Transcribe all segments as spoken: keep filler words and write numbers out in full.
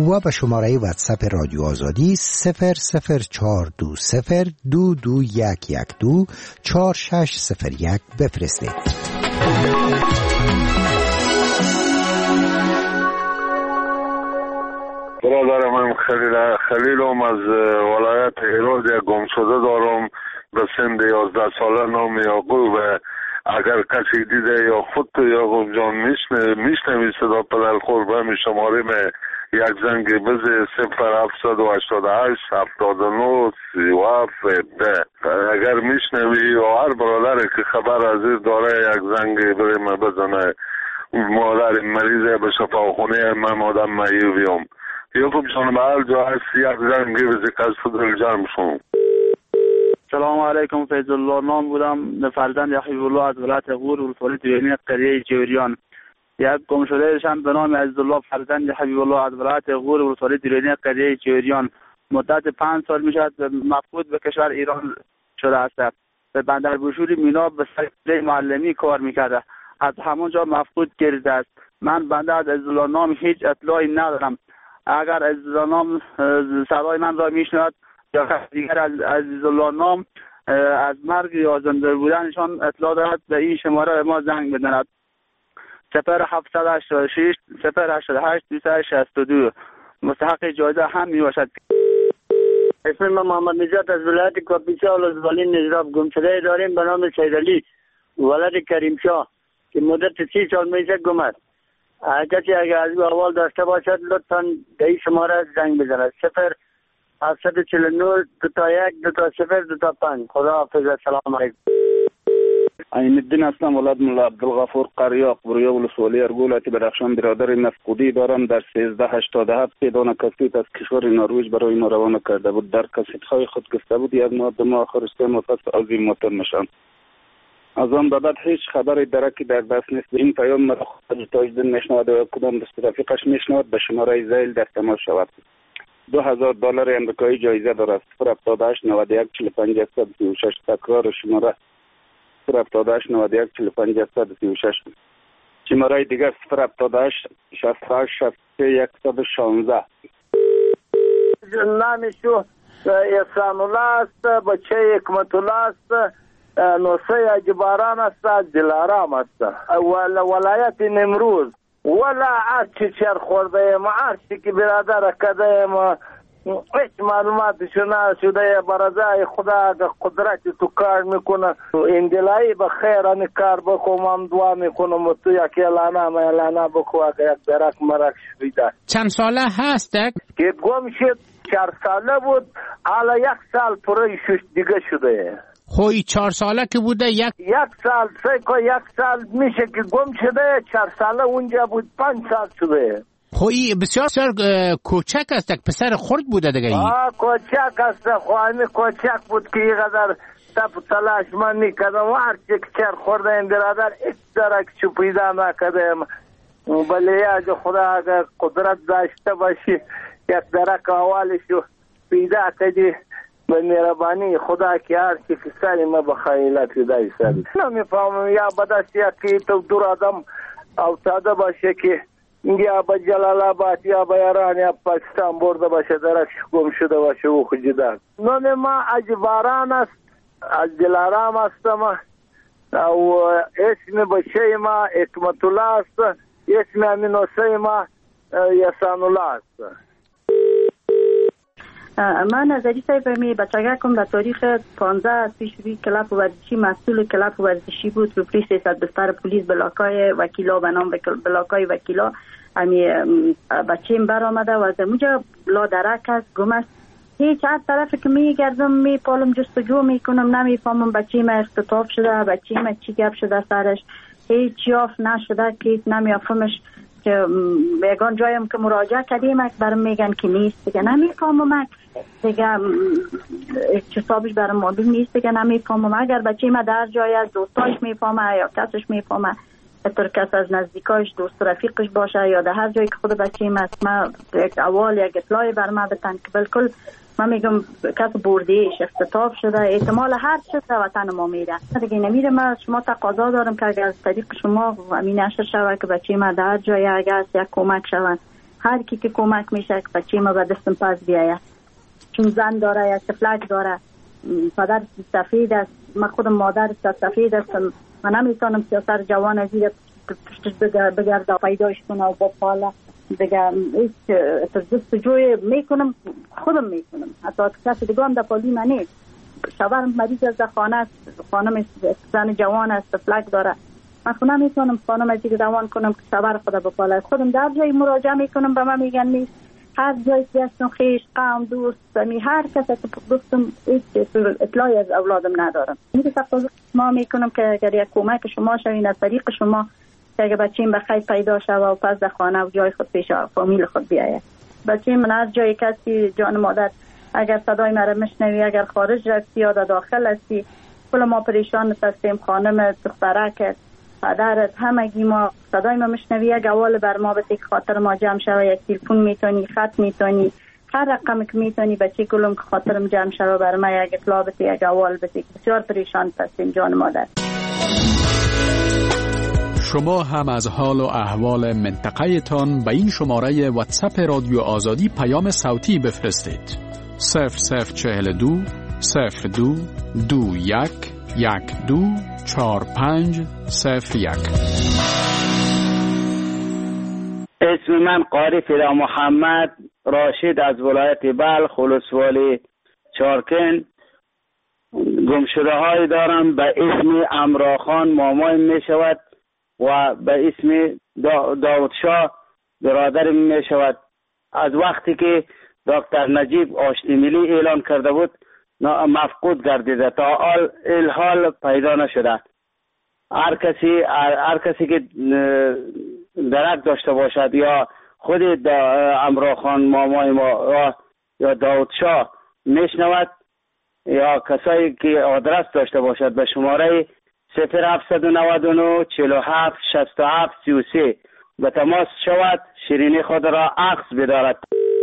و به شماره واتساپ رادیو آزادی صفر صفر چهار دو صفر دو دو یک یک دو چهار شش صفر یک بفرستید. برادر من خلیل خلیلم از ولایت هرات یک گمشده دارم به سن یازده ساله نام یعقوب. اگر کسی دیده یا خود تو یعقوب جان میشنوی صدا پدر خوربه می شماریم یک زنگ بزه صفر هفتصد و هشتاد و هشت هفتاد و نه سی و هفت ده. اگر میشنوی یا هر برادر که خبر از این داره یک زنگ بریم بزنه. مادر مریضه به شفاخونه من آدم معیوبیم. یعقوب جان به هر جا هست یک زنگ بزه قصد دل جمع شون. سلام علیکم، فیض الله نام بودم، فرزند حبیب الله از ولایت غور ولسوالی دیرینی قریه جوریان. یک گم شده شم به نام عزیزالله فرزند حبیب الله از ولایت غور ولسوالی دیرینی قریه جوریان مدت پنج سال میشد مفقود به کشور ایران شده است. به بندر بوشور مینا به سر معلمی کار میکرده، از همونجا مفقود گردیده است. من بنده از عزیزالله نام هیچ اطلاعی ندارم. اگر عزیزالله نام صدای من را میشنود یا دیگر از عزیزالله نام از مرگ یا زنده بودنشان اطلاع دارد به این شماره ما زنگ بزند. صفر هفتصد و هشتاد و شش صفر هشتاد و هشت دویست و شصت و دو. مستحق جایزه هم می باشد. اسم من محمد نجات از ولایت کاپیسا ولسوالی نجراب. گمشده داریم به نام سیدعلی ولد کریم شاه که مدت سی سال میشه گم است. کسی اگر از احوال داشته باشد لطفا به این شماره زنگ بزند. صفر هفتصد و چهل و نه دو تا یک دو تا صفر دو تا پنج. خدا حافظ. السلام علیکم. این الدین هستم، ولد مولا عبدالغفور قریاق برویا ولسوالی ارگولت بدخشان. برادر مفقودی دارم در سیزده هشتاد و هفت دانه کاسیت از کشور نروژ برای ما روانه کرده بود. در کاسیت های خود گفته بود یک ماه دو ماه آخر سه ماه پس از این موتور نشان. از آن بعد هیچ خبری درکی در دست نیست. این پیام مرا خود تاجدین میشنود و کدام دست رفیقش میشنود به شماره زیل در تماس شود. دو هزار دلار امریکایی جایزه دارد. صفر هفتاد و هشت نود و یک چهل و پنج صد سی و شش. تکرار شماره صفر هفتاد و هشت نود و یک چهل و پنج صد سی و شش. شماره دیگر صفر هفتاد و هشت شصت و هشت شصت و سه صد و شانزده. نامشو احسان الله است، بچه حکمت الله است، نوسه اجباران است، دلارام است، ولایت نمروز. ولا عرشی چر خورده ایم، عرشی که برادر کده ایم، هیچ معلوماتشو نشده. برازای خدا قدرت تو کار میکنه. اندلایی به خیر ان کار بخوام هم دعا میکنم تو یکی اعلانه ما اعلانه بخوا اگه یک درک مرک شویده. چند ساله هسته؟ که گم شد چهار ساله بود، حالا یک سال پره شش دیگه شده. خوی چهار ساله که بوده یک یک سال سه یک سال میشه که گم شده. چهار ساله اونجا بود، پنج سال شده. خوی بسیار بسیار کوچک است، پسر خرد بوده دیگه. آه کوچک است، خواهمی کوچک بود که اینقدر تپ تلاش من میکردم. هر چی که چر خورده این برادر ایک درک چو پیدا نکردم. بله اگه خدا اگه قدرت داشته باشی یک درک اولشو پیدا کردی به مهربانی خدا که هر چی که سری ما بخیلت دایی سری نمیفهمم. یا بدست یکی تو دور آدم افتاده باشه که یا با جلال آباد یا با ایران یا پاکستان برده باشه درکش گم شده باشه او خجیده. نام ما اجباران است، از دلارام هستم و اسم بچه ما حکمت الله است، اسم امینوسه ما احسان الله است. من از علی صاحب می بچگکم در تاریخ پانزده پیشروی کلاب ورزشی مسئول کلاب ورزشی بود. رو پلیس سیصد بستر پلیس بلاکای وکیلا به نام بلاکای وکیلا امی بچیم بر آمده و از اونجا لا درک است، گم است. هیچ هر طرف که می گردم می پالم جستجو می کنم نمیفهمم بچیم اختطاف شده، بچیم چی گپ شده سرش، هیچ یافت نشده که نمیافهمش. که یگان جایم که مراجعه کردیم برام میگن که نیست دیگه، نمیفهمم دیگه حسابش برام معلوم نیست دیگه، نمیفهمم. اگر بچه ما در جای از دوستاش میفهمه یا کسش میفهمه، هر کس از نزدیکاش دوست رفیقش باشه یا در هر جایی که خود بچه ما است، ما یک اول یک اطلاعی بر ما بتن که بالکل من میگم کس بردهش اختطاف شده، احتمال هر چیز در وطن ما میره دیگه نمیره. من شما تقاضا دارم که اگر از طریق شما همین نشر شود که بچه ما در جای اگر یک کمک شود هر کی که کمک میشه که بچه ما به دستم پس بیاید، چون زن داره یا تفلک داره، پدر سفید است، من خودم مادر سفید هستم، من نمیتونم سیاسر جوان از این پشتش بگرد پیداش کنه و با پاله دیگه هیچ جستجوی میکنم، خودم میکنم. حتی کسی دیگه هم در پالی من نیست. شوهرم مریض از خانه است، خانم زن جوان است، فلک داره، من خود نمیتونم خانم از دیگه روان کنم که شوهر خود به پاله. خودم در جای مراجعه میکنم، به من میگن نیست. هر جای که هستم خیش قوم دوست می هر کسی که دوستم هیچ اطلاعی از اولادم ندارم. این تقاضا ما میکنم که اگر یک کمک شما شوین از طریق شما که اگر بچه‌م بخیر پیدا شود و پس در خانه و جای خود پیش فامیل خود بیاید. بچه من از جای کسی جان مادر اگر صدای مرا میشنوی، اگر خارج رفتی یا داخل هستی، کل ما پریشان هستیم. خانم دخترک پدرت همگی ما صدای ما میشنوی، یک اول بر ما بده که خاطر ما جمع شوه، یک تلفن میتونی، خط میتونی، هر رقم که میتونی بچه کلم که خاطرم جمع شوه بر ما یک اطلاع بده، یک اول بده. بسیار پریشان هستیم جان مادر. شما هم از حال و احوال منطقه تان به این شماره واتساپ رادیو آزادی پیام صوتی بفرستید. صفر صفر چهل دو صفر دو دو یک یک دو چهار پنج صفر یک. اسم من قاری فدا محمد راشد از ولایت بلخ ولسوالی چارکن. گمشده های دارم به اسم امراخان مامای می شود و به اسم داود شاه برادر می شود. از وقتی که دکتر نجیب آشتی ملی اعلان کرده بود مفقود گردیده، تا حال الحال پیدا نشده. هر کسی هر کسی که درک داشته باشد یا خود امراخان مامای ما یا داود شاه میشنود یا کسایی که آدرس داشته باشد به شماره صفر هفت نه نه چهل و هفت شصت و هفت سی و سه به تماس شود، شیرینی خود را عکس بدارد.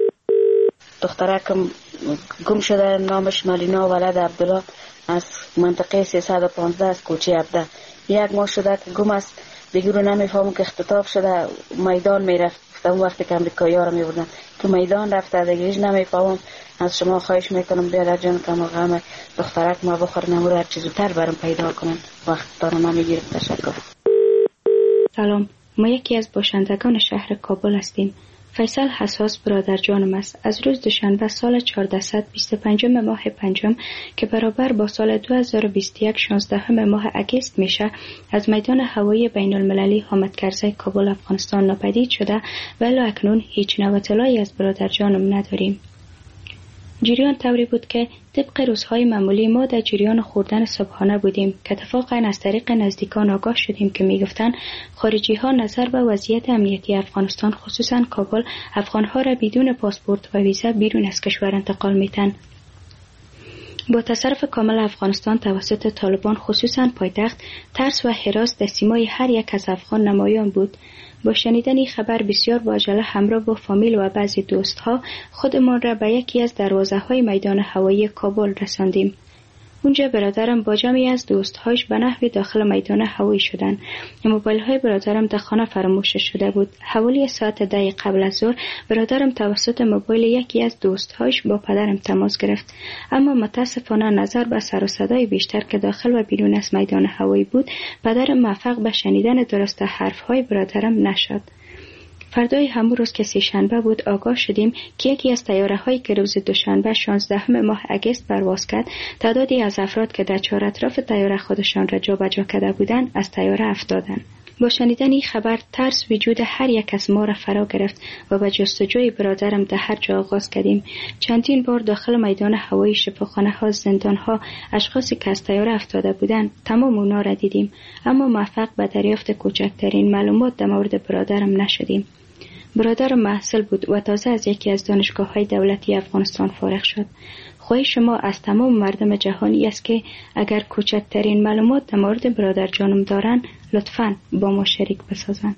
دخترکم گم شده، نامش ملینا ولد عبدالله از منطقه سیصد و پانزده از کوچه عبده. یک ماه شده که گم است، دیگه رو نمیفهمم که اختطاف شده، میدان میرفت. اون وقتی که امریکایی ها رو میبردن تو میدان رفته، دیگه هیچ نمیفهمم. از شما خواهش میکنم بیادر جان که ما غم دخترک ما بخور نمور هر چیزو تر برم پیدا کنن، وقت دارم نمیگیرم. تشکر. سلام، ما یکی از باشندگان شهر کابل هستیم. فیصل حساس برادر جانم است. از روز دوشنبه سال چهارصد و بیست و پنج ماه پنجم که برابر با سال دو هزار و بیست و یک شانزده ماه اگست میشه، از میدان هوایی بین المللی حامد کرزی کابل افغانستان ناپدید شده و الی اکنون هیچ نوع اطلاعی از برادر جانم نداریم. جریان طوری بود که طبق روزهای معمولی ما در جریان خوردن صبحانه بودیم که اتفاقا از طریق نزدیکان آگاه شدیم که میگفتن خارجی ها نظر به وضعیت امنیتی افغانستان خصوصا کابل افغانها را بدون پاسپورت و ویزا بیرون از کشور انتقال میتن. با تصرف کامل افغانستان توسط طالبان خصوصا پایتخت، ترس و هراس در سیمای هر یک از افغان نمایان بود. با شنیدن این خبر بسیار با عجله همراه با فامیل و بعضی دوستها خودمان را به یکی از دروازه های میدان هوایی کابل رساندیم. اونجا برادرم با جمعی از دوستهاش به نحوی داخل میدان هوایی شدند. موبایل های برادرم در خانه فراموش شده بود. حوالی ساعت ده قبل از ظهر برادرم توسط موبایل یکی از دوستهاش با پدرم تماس گرفت، اما متاسفانه نظر به سر و صدای بیشتر که داخل و بیرون از میدان هوایی بود، پدرم موفق به شنیدن درست حرف های برادرم نشد. فردای همون روز که سه شنبه بود آگاه شدیم که یکی از طیاره هایی که روز دوشنبه شانزده ماه اگست پرواز کرد، تعدادی از افراد که در چهار اطراف طیاره خودشان را جابجا کرده بودند از طیاره افتادند. با شنیدن این خبر ترس وجود هر یک از ما را فرا گرفت و به جستجوی برادرم در هر جا آغاز کردیم. چندین بار داخل میدان هوایی، شفاخانه ها، زندان ها، اشخاصی که از طیاره افتاده بودند تمام اونا را دیدیم، اما موفق به دریافت کوچکترین معلومات در مورد برادرم نشدیم. برادرم محصل بود و تازه از یکی از دانشگاه‌های دولتی افغانستان فارغ شد. خواهش شما از تمام مردم جهانی است که اگر کوچکترین معلومات در مورد برادر جانم دارن لطفاً با ما شریک بسازن.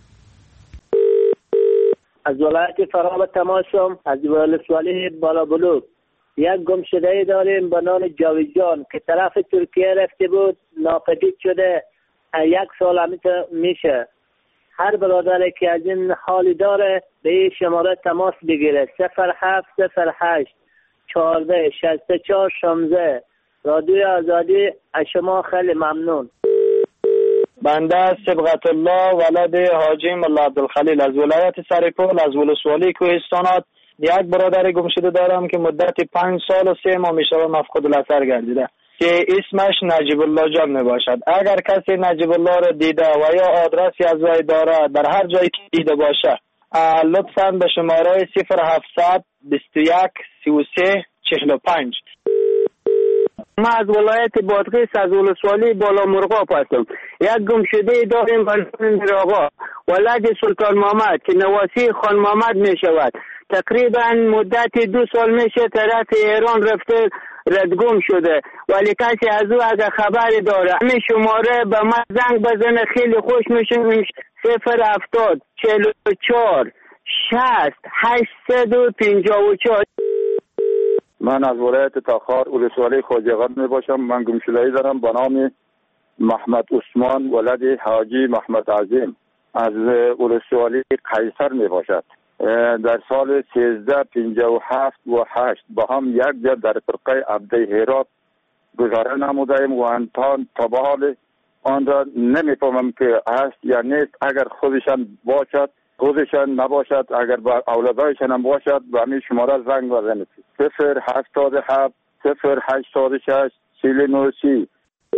از ولایت فراه تماشم، از ولسوالی بالا بلوک. یک گمشده داریم به نام جاوید جان که طرف ترکیه رفته بود، ناپدید شده، یک سال همیشه میشه. هر برادر که از این حالی داره به این شماره تماس بگیره. صفر هفت صفر هشت چهارده شصت و چهار شانزده. رادیوی آزادی از شما خیلی ممنون. بنده صبغت الله ولد حاجی ملا عبدالخلیل از ولایت سرپل از ولسوالی کوهستانات یک برادر گم شده دارم که مدت پنج سال و سه ماه میشه مفقود الاثر گردیده که اسمش نجیب الله جان می باشد. اگر کسی نجیب الله را دیده و یا آدرسی از وی داره در هر جایی که دیده باشه لطفاً به شماره صفر هفتصد بیست و یک سی و سه چهل و پنج. ما از ولایت بادغیس از ولسوالی بالا مرغاب هستم. یک گمشده داریم بلند آقا ولد سلطان محمد که نواسی خان محمد می شود. تقریبا مدت دو سال میشه طرف ایران رفته ردگم شده ولی کسی از او اگر خبری داره همین شماره به من زنگ بزنه خیلی خوش میشه. صفر هفتاد چهل و چهار شصت هشتصد و پنجاه و چهار. من از ولایت تاخار ولسوالی خواجه‌آباد می باشم. من گمشده‌ای دارم به نام محمد عثمان ولد حاجی محمد عظیم از ولسوالی قیصر می باشد. در سال سیزده پنجاه و هفت و هشت با هم یک جا در فرقه عبده هرات گذاره نمودیم و انتان تا به حال آن را نمیفهمم که هست یا نیست. اگر خودشان باشد خودشان نباشد اگر با اولادایشان هم باشد به همین شماره زنگ بزنید. صفر هفتاد و هفت صفر هشتاد و شش سی و سی.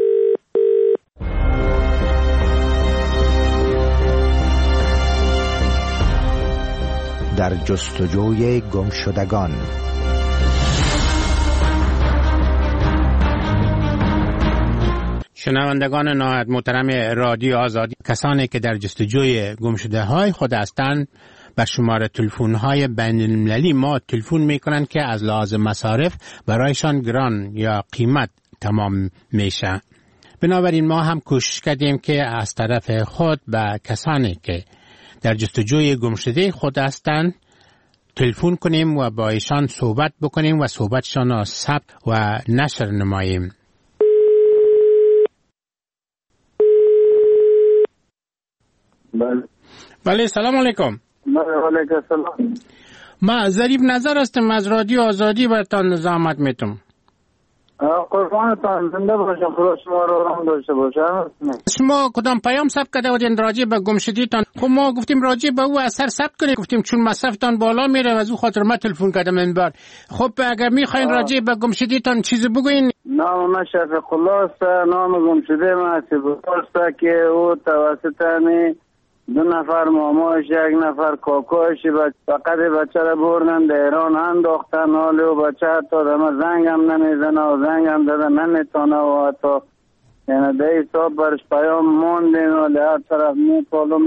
در جستجوی گمشدگان. شنوندگان نهایت محترم رادیو آزادی، کسانی که در جستجوی گمشده های خود هستند به شماره تلفن های بین المللی ما تلفن میکنند که از لحاظ مصارف برایشان گران یا قیمت تمام میشه. بنابراین ما هم کوشش کردیم که از طرف خود به کسانی که در جستجوی گمشده خود هستند تلفن کنیم و با ایشان صحبت بکنیم و صحبتشان را ثبت و نشر نماییم. بله بله سلام علیکم. بله علیکم سلام. ما ظریف نظر هستم از رادیو آزادی برتان زحمت میتم. قربانتان زنده باشم. خدا شما رو رحم داشته باشه. شما کدام پیام ثبت کرده بودین راجع به گمشدگیتان؟ خب ما گفتیم راجع به او اثر ثبت کنید، گفتیم چون مصرفتان بالا میره از او خاطر ما تلفن کردم این بار. خب اگر میخواین راجع به گمشدگیتان چیزی بگوین. نام من شفیق الله است. نام گمشده من است که او توسط می دو نفر ماماش یک نفر کاکاش فقط بچه را بردن در ایران انداختن. حالی و بچه حتی دمه زنگ هم نمیزنه و زنگ هم داده نمیتونه و حتی یعنی ده حساب برش پیام موندین و لحظ طرف میپالم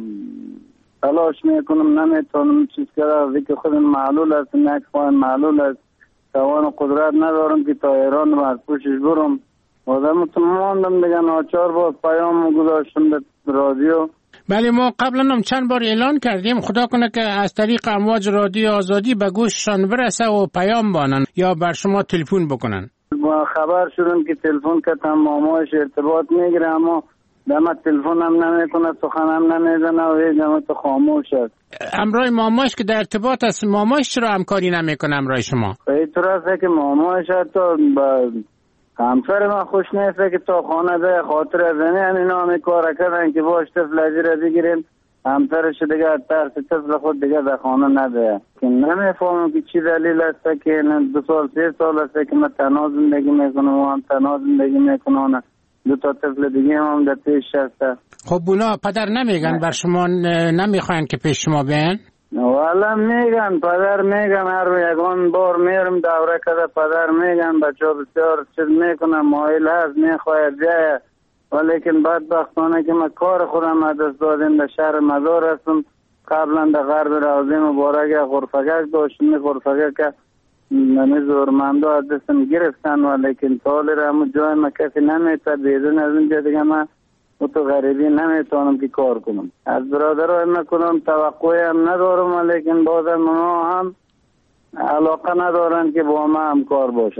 تلاش میکنم نمیتونم چیز کرده که خود معلول است یک خواهن معلول است توان و قدرت ندارم که تا ایران رو از پوشش برم و دمتون موندم دیگه ناچار باز پیام گذاشتم به رادیو. بله ما قبلا هم چند بار اعلان کردیم خدا کنه که از طریق امواج رادیو آزادی به گوششان برسه و پیام بانن یا بر شما تلفن بکنن. ما خبر شدم که تلفن کردم ماماش ارتباط میگیره اما دم تلفن هم نمیکنه سخن هم نمیزنه و هیچ دمت خاموش است. امرای ماماش که در ارتباط است ماماش چرا همکاری نمیکنه امرای شما؟ اینطور است که ماماش حتی با همسر من خوش نیسته که تا خانه ده خاطر از این اینا همی کار کردن که باش طفل ازی را بگیریم همسرش دیگه ترس طفل خود دیگه در خانه نده که نمیفهمم که چی دلیل است که دو سال سه سال است که من تنها زندگی میکنم و هم تنها زندگی میکنم دو تا طفل دیگه هم در پیش هست. خب اونا پدر نمیگن بر شما نمیخواین که پیش شما بیان؟ والا میگن پدر میگن هر یکان بار میرم دوره کده پدر میگن بچه ها بسیار چیز میکنم مایل هست میخواید جایه ولیکن بدبختانه که من کار خودم دست دادیم در شهر مزار هستم قبلا در غرب روضه مبارک غرفگک داشتم غرفگک که نمیزورمنده از دستم گرفتن ولیکن تالی را همون جای من کسی نمیتر بیدون از اینجا دیگه من و تو غریبی نمیتونم که کار کنم از برادرای من کنم توقعی هم ندارم لیکن بازم اونا هم علاقه ندارن که با ما هم کار باشن.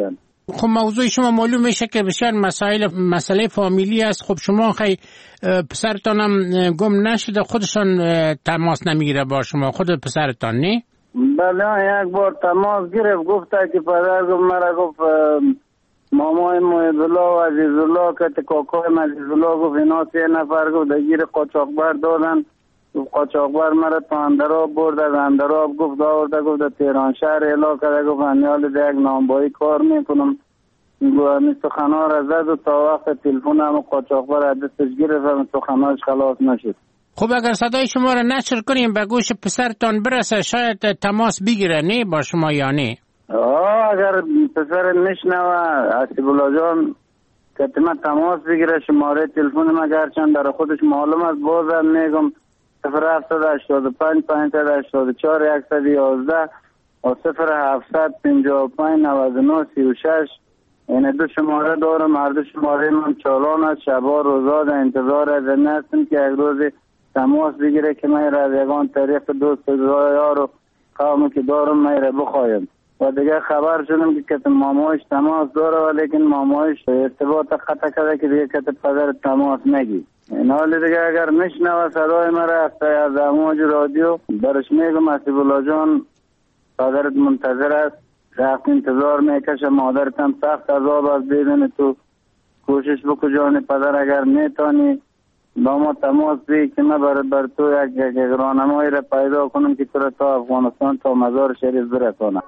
خب موضوع شما معلوم میشه که بسیار مسائل مسئله فامیلی است. خب شما خیلی پسرتان هم گم نشده، خودشان تماس نمیگیره با شما، خود پسرتان نه؟ بله یک بار تماس گرفت، گفته که پدر گفت مرا گفت مامای محب‌الله و عزیزالله که کاکای عزیزالله گفت اینا سه نفر گفت دگیر قاچاقبر دادن. قاچاقبر مرا تا اندراب برد، از اندراب گفت آورده گفت تهران شهر اعلا کرده گفت انیال ده یک نامبایی کار میکنم. این سخنا را زد و تا وقت تلفن هم قاچاقبر از دستش گرفت و سخناش خلاص نشد. خب اگر صدای شما را نشر کنیم به گوش پسرتان برسه شاید تماس بگیره نه با شما یا نه؟ آه اگر پسر نشنوه حسیب الله جان که من تماس بگیره شماره تلفن ما گرچند در خودش معلوم است، بازم میگم صفر هفتصد و هشتاد و پنج پانصد و هشتاد و چهار صد و یازده و صفر هفتصد پنجاه و پنج نود و نه سی و شش. این دو شماره دارم، هر دو شماره من چالان است. شبا روزا در انتظار از این هستم که یک روز تماس بگیره که من را از یگان طریق دوست یار و قومی که دارم من را بخوایم. و دیگه خبر شدم که کت مامایش تماس داره ولیکن مامایش ارتباط قطع کرده که دیگه کت پدر تماس نگی. این حال دیگه اگر نشنوه صدای مرا از امواج رادیو برش میگم حسیب الله جان پدرت منتظر است، رفت انتظار میکشه، مادرت هم سخت عذاب است، بدون تو کوشش بکو جان پدر اگر میتانی با ما تماس بی که من بر, بر تو یک, یک, یک راهنمایی را پیدا کنم که تو را تا افغانستان تا مزار شریف برسانم.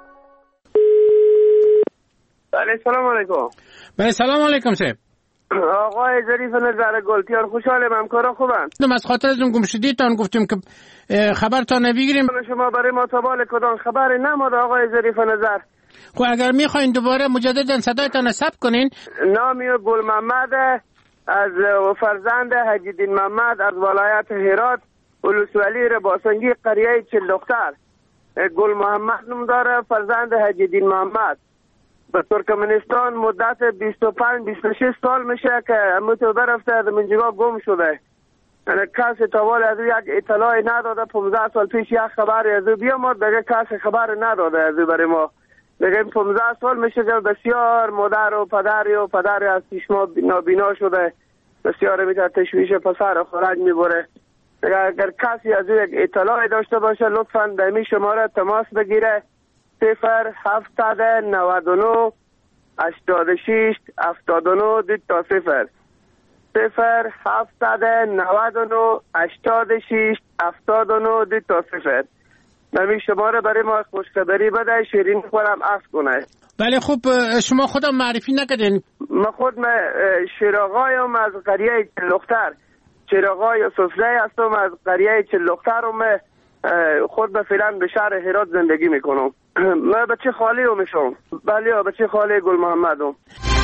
بله سلام علیکم. بله سلام علیکم صاحب. آقای ظریف نظر گلتیار خوشحالم، همکارا خوبن؟ از خاطر از اون گمشدگیتان گفتیم که خبرتان نبگیریم. شما برای ما تابال کدام خبر نماده آقای ظریف نظر؟ خب اگر میخواین دوباره مجددا صدایتان ثبت کنین. نامی گل محمد از فرزند حجیدین محمد از ولایت هرات ولسوالی رباسنگی قریه چلدختر. گل محمد نام داره، فرزند حجیدین محمد. به ترکمنستان مدت بیست و پنج بیست و شش سال میشه که همونطور برفته از منجگاه گم شده. یعنی کسی تاوال از یک اطلاعی نداده. پانزده سال پیش یک خبری از او بیامد دیگه کسی خبر نداده از او برای ما. دیگه این پانزده سال میشه که بسیار مادر و پدری و پدری از چشما نابینا شده. بسیار میتونه تشویش پسر خورج میبره. دیگه اگر کسی از او یک اطلاعی داشته باشه لطفاً به این شماره تماس بگیره. صفر هفتصد نود و نه هشتاد و شش هفتاد و نه دو تا صفر صفر هفتصد نود و نه هشتاد و شش هفتاد و نه دو تا صفر. نمی شماره برای ما خوشخبری بده، شیرین خورم عفو کنه. بله خوب شما خودم معرفی نکردین. ما خود من شیراغایم از قریه چلدختر، شیراغای سفره هستم از قریه چلدختر و من خود به فعلا به شهر هرات زندگی میکنم. من بچه خالی رو میشم. بله بچه خالی گل محمدم.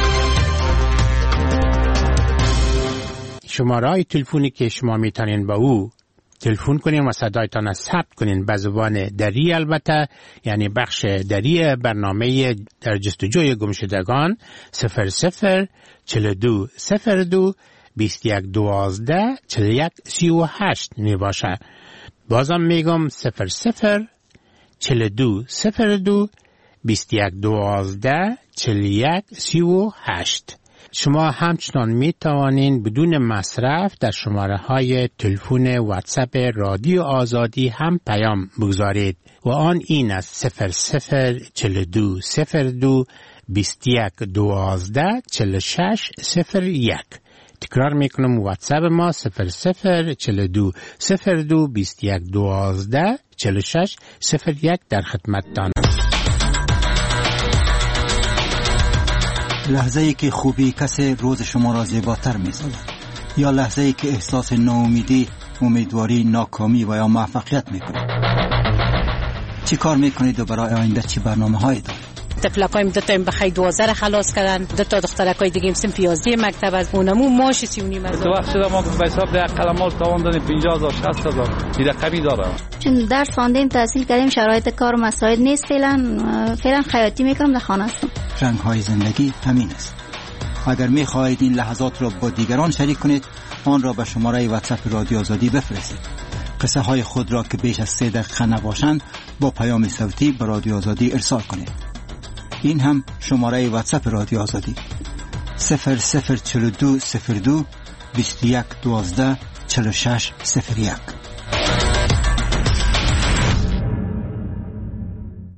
شماره تلفنی که شما میتونین با او تلفن کنین و صدایتان را ثبت کنین به زبان دری، البته یعنی بخش دری برنامه در جستجوی گمشدگان صفر صفر چهل و دو صفر دو بیست و یک دوازده چهل و یک سی و هشت می باشه. بازم میگم صفر صفر چهل و دو صفر دو بیست و یک دوازده چهل و یک سی و هشت. شما همچنان می توانین بدون مصرف در شماره های تلفن واتساپ رادیو آزادی هم پیام بگذارید و آن این است صفر صفر چهل و دو صفر دو بیست و یک دوازده چهل و شش صفر یک. تکرار میکنم واتساپ ما صفر صفر چهل و دو صفر دو بیست و یک دوازده چهل و شش صفر یک در خدمتتان. لحظه ای که خوبی کسی روز شما را زیباتر می سازد یا لحظه ای که احساس ناامیدی، امیدواری، ناکامی و یا موفقیت می کنید. چی کار می کنید و برای آینده چی برنامه هایی دارید؟ طفلکایم دو تا بخیر دوازده را خلاص کردن، دو تا دخترکای دیگه سن پیازده مکتب از اونمو ماش سی و نیم از تو وقت شده ما به حساب ده قلمال تاوان دادیم پنجاه هزار شصت هزار دیده کمی داره. چون درس خواندیم تحصیل کردیم شرایط کار مساعد نیست، فعلا فعلا خیاطی میکنم در خانه هستم. رنگ های زندگی همین است. اگر می خواهید این لحظات را با دیگران شریک کنید آن را به شماره واتساپ رادیو آزادی بفرستید. قصه های خود را که بیش از سه دقیقه نباشند با پیام صوتی به رادیو آزادی ارسال کنید. این هم شماره واتساپ رادیو آزادی صفر صفر چهل و دو صفر دو بیست و یک دوازده چهل و شش صفر یک.